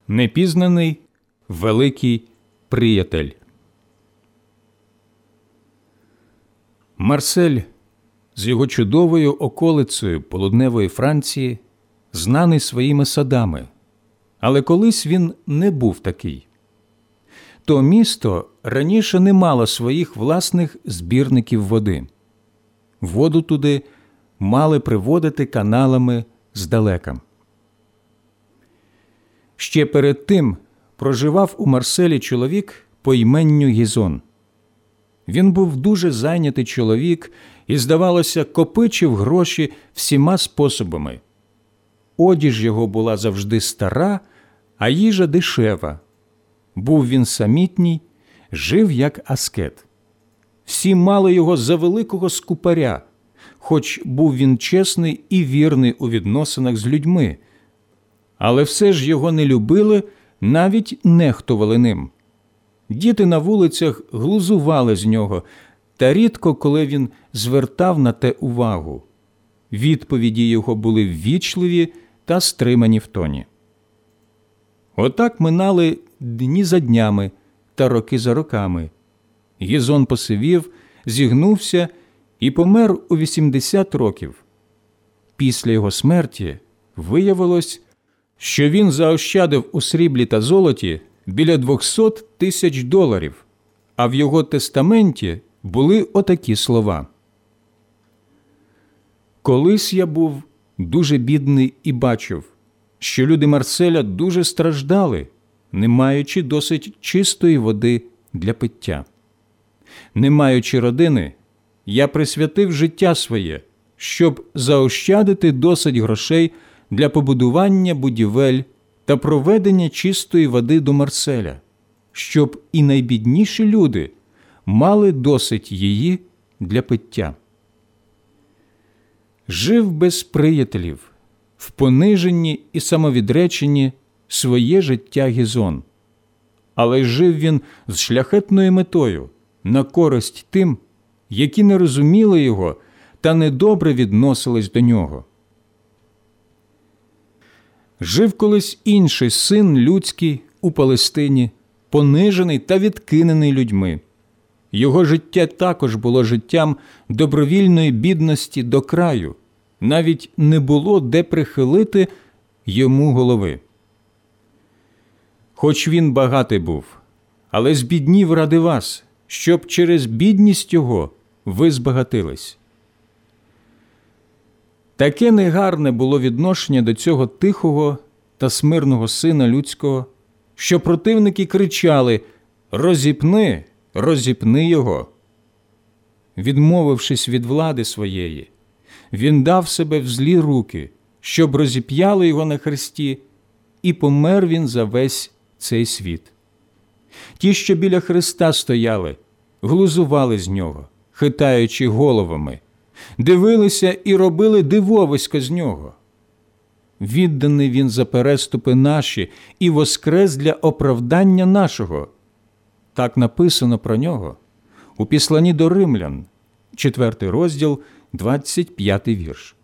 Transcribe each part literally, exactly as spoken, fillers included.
Непізнаний великий приятель. Марсель з його чудовою околицею полудневої Франції знаний своїми садами, але колись він не був такий. То місто раніше не мало своїх власних збірників води. Воду туди мали приводити каналами здалека. Ще перед тим проживав у Марселі чоловік по іменню Гізон. Він був дуже зайнятий чоловік і, здавалося, копичив гроші всіма способами. Одіж його була завжди стара, а їжа дешева. Був він самітній, жив як аскет. Всі мали його за великого скупаря, хоч був він чесний і вірний у відносинах з людьми. Але все ж його не любили, навіть нехтували ним. Діти на вулицях глузували з нього, та рідко коли він звертав на те увагу. Відповіді його були ввічливі та стримані в тоні. Отак минали дні за днями та роки за роками. Гізон посивів, зігнувся і помер у вісімдесят років. Після його смерті виявилось, що він заощадив у сріблі та золоті біля двохсот тисяч доларів, а в його тестаменті були отакі слова. «Колись я був дуже бідний і бачив, що люди Марселя дуже страждали, не маючи досить чистої води для пиття. Не маючи родини, я присвятив життя своє, щоб заощадити досить грошей для побудування будівель та проведення чистої води до Марселя, щоб і найбідніші люди мали досить її для пиття. Жив без приятелів, в пониженні і самовідреченні своє життя Гізон. Але жив він з шляхетною метою, на користь тим, які не розуміли його та недобре відносились до нього. Жив колись інший син людський у Палестині, понижений та відкинений людьми. Його життя також було життям добровільної бідності до краю, навіть не було де прихилити йому голови. Хоч він багатий був, але збіднів ради вас, щоб через бідність його ви збагатились. Таке негарне було відношення до цього тихого та смирного сина людського, що противники кричали «Розіпни, розіпни його!». Відмовившись від влади своєї, він дав себе в злі руки, щоб розіп'яли його на хресті, і помер він за весь цей світ. Ті, що біля хреста стояли, глузували з нього, хитаючи головами, дивилися і робили дивовисько з нього. Відданий він за переступи наші і воскрес для оправдання нашого. Так написано про нього у Післанні до Римлян, четвертий розділ, двадцять п'ятий вірш.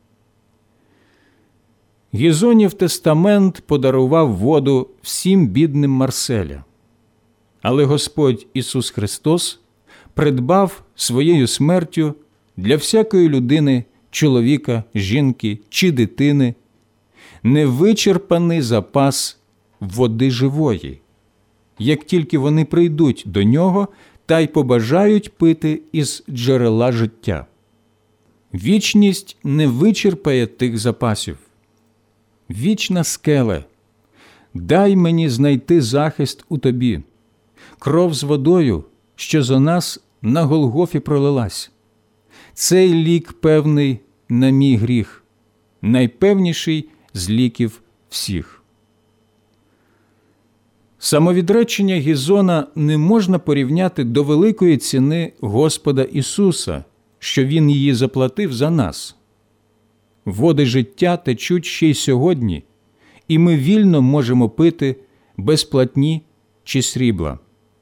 Гізонів тестамент подарував воду всім бідним Марселя. Але Господь Ісус Христос придбав своєю смертю для всякої людини, чоловіка, жінки чи дитини невичерпаний запас води живої, як тільки вони прийдуть до нього та й побажають пити із джерела життя. Вічність не вичерпає тих запасів. Вічна скеле, дай мені знайти захист у тобі, кров з водою, що за нас на Голгофі пролилась. Цей лік певний на мій гріх, найпевніший з ліків всіх. Самовідречення Гізона не можна порівняти до великої ціни Господа Ісуса, що Він її заплатив за нас. Води життя течуть ще й сьогодні, і ми вільно можемо пити без платні чи срібла.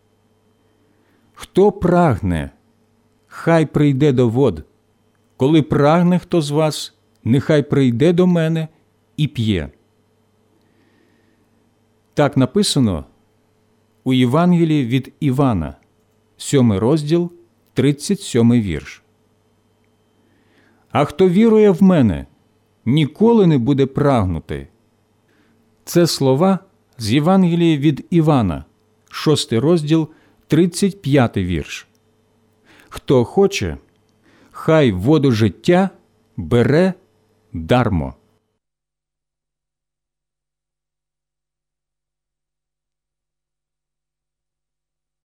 Хто прагне, хай прийде до вод. Коли прагне хто з вас, нехай прийде до мене і п'є. Так написано у Євангелії від Івана, сьомий розділ, тридцять сьомий вірш. «А хто вірує в мене, ніколи не буде прагнути». Це слова з Євангелії від Івана, шостий розділ, тридцять п'ятий вірш. «Хто хоче, хай воду життя бере дармо».